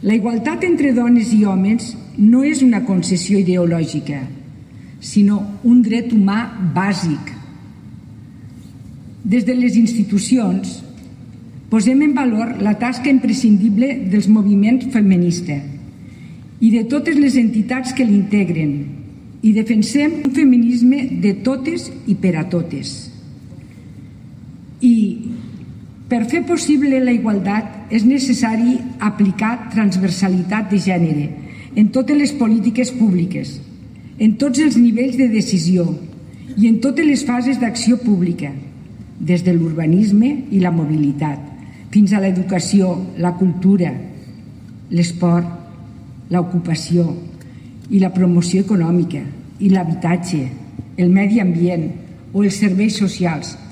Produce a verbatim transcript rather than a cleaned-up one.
La igualtat entre dones i homes no és una concessió ideològica, sinó un dret humà bàsic. Des de les institucions posem en valor la tasca imprescindible dels moviments feministes i de totes les entitats que l'integren i defensem un feminisme de totes i per a totes. I per fer possible la igualtat és necessari aplicar transversalitat de gènere en totes les polítiques públiques, en tots els nivells de decisió i en totes les fases d'acció pública, des de l'urbanisme i la mobilitat, fins a l'educació, la cultura, l'esport, l'ocupació i la promoció econòmica i l'habitatge, el medi ambient o els serveis socials,